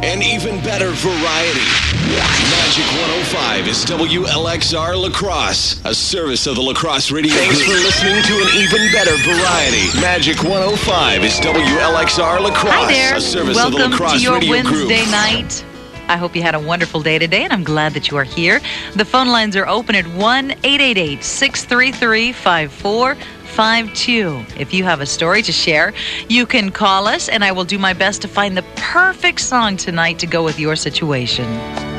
and even better variety. Magic 105 is WLXR La Crosse, a service of the La Crosse Radio Group. Thanks for listening to an even better variety. Magic 105 is WLXR La Crosse, Hi there. a service Welcome of the La Crosse to your Radio Group. Wednesday night. I hope you had a wonderful day today, and I'm glad that you are here. The phone lines are open at 1-888-633-5452. If you have a story to share, you can call us, and I will do my best to find the perfect song tonight to go with your situation.